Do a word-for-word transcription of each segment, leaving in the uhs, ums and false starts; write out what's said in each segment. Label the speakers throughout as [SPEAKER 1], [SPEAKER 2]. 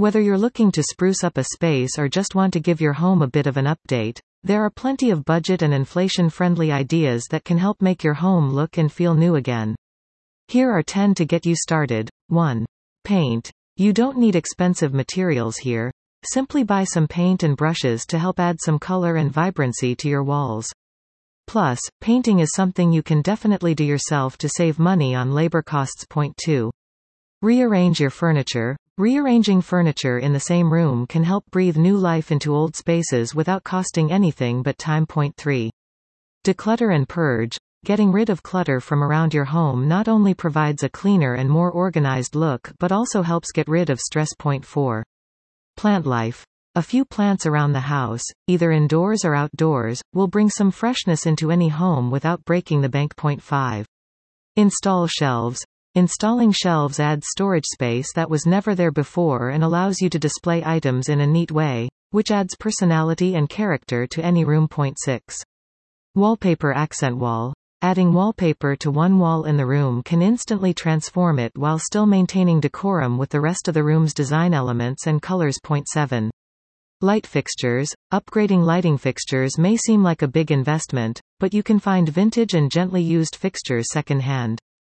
[SPEAKER 1] Whether you're looking to spruce up a space or just want to give your home a bit of an update, there are plenty of budget and inflation-friendly ideas that can help make your home look and feel new again. Here are ten to get you started. one. Paint. You don't need expensive materials here. Simply buy some paint and brushes to help add some color and vibrancy to your walls. Plus, painting is something you can definitely do yourself to save money on labor costs. Point two. Rearrange your furniture. Rearranging furniture in the same room can help breathe new life into old spaces without costing anything but time. Point three. Declutter and purge. Getting rid of clutter from around your home not only provides a cleaner and more organized look but also helps get rid of stress. Point four. Plant life. A few plants around the house, either indoors or outdoors, will bring some freshness into any home without breaking the bank. Point five. Install shelves. Installing shelves adds storage space that was never there before and allows you to display items in a neat way, which adds personality and character to any room. Point six. Wallpaper accent wall. Adding wallpaper to one wall in the room can instantly transform it while still maintaining decorum with the rest of the room's design elements and colors. Point seven. Light fixtures. Upgrading lighting fixtures may seem like a big investment, but you can find vintage and gently used fixtures secondhand.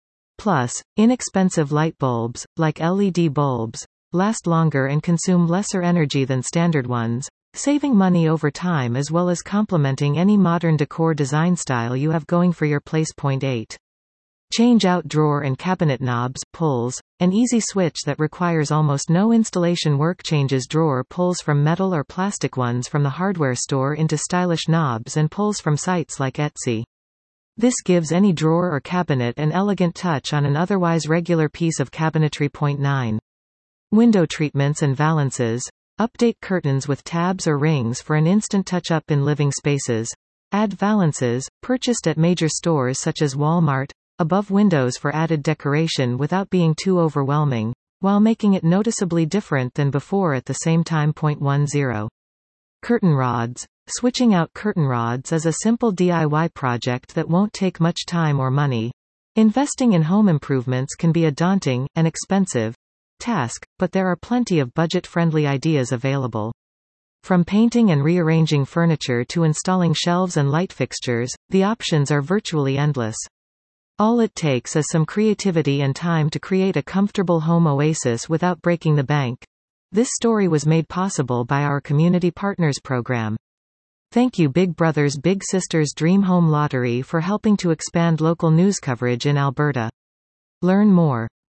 [SPEAKER 1] Plus, inexpensive light bulbs, like L E D bulbs, last longer and consume lesser energy than standard ones, saving money over time as well as complementing any modern decor design style you have going for your place. Point eight. Change out drawer and cabinet knobs, pulls. An easy switch that requires almost no installation work changes drawer pulls from metal or plastic ones from the hardware store into stylish knobs and pulls from sites like Etsy. This gives any drawer or cabinet an elegant touch on an otherwise regular piece of cabinetry. Point nine. Window treatments and valances. Update curtains with tabs or rings for an instant touch-up in living spaces. Add valances, purchased at major stores such as Walmart, above windows for added decoration without being too overwhelming, while making it noticeably different than before at the same time. Point ten. Curtain rods. Switching out curtain rods is a simple D I Y project that won't take much time or money. Investing in home improvements can be a daunting, and expensive, task, but there are plenty of budget-friendly ideas available. From painting and rearranging furniture to installing shelves and light fixtures, the options are virtually endless. All it takes is some creativity and time to create a comfortable home oasis without breaking the bank. This story was made possible by our Community Partners program. Thank you Big Brothers Big Sisters Dream Home Lottery for helping to expand local news coverage in Alberta. Learn more.